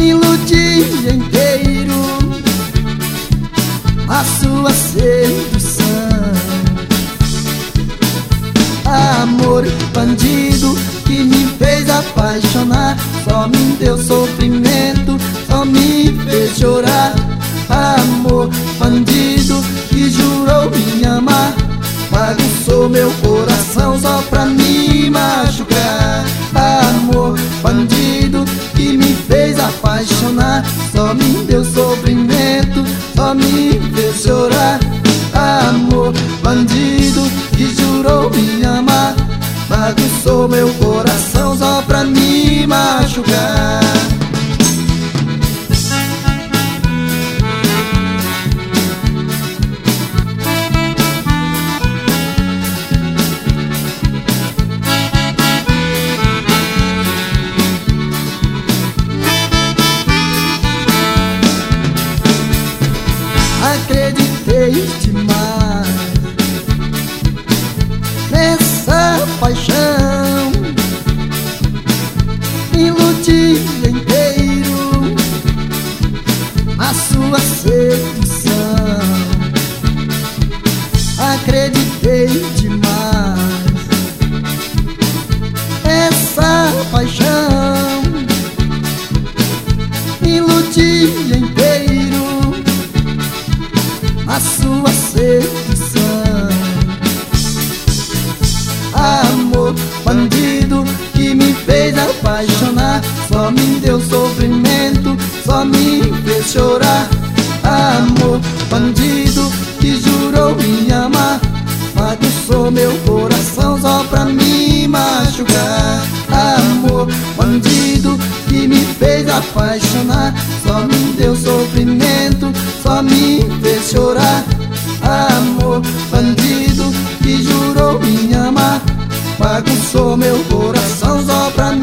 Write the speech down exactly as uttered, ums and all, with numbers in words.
iludi inteiro a sua sedução. Amor bandido que me fez apaixonar, só me deu sofrimento, só me fez chorar. Amor bandido que jurou me amar, bagunçou meu coração só pra me machucar. Amor bandido que me fez apaixonar, só me deu sofrimento, só me fez chorar. Amor bandido que jurou me amar, bagunçou meu coração só pra me machucar. Acreditei demais nessa paixão, iludi inteiro a sua sedução. Acreditei demais nessa paixão, iludi inteiro a sua sedução. Amor bandido que me fez apaixonar, só me deu sofrimento, só me fez chorar. Amor bandido que jurou me amar, bagunçou meu coração só pra me machucar. Amor bandido que me fez apaixonar, só me deu sofrimento, só me fez chorar. Amor bandido que jurou me amar, bagunçou meu coração só pra me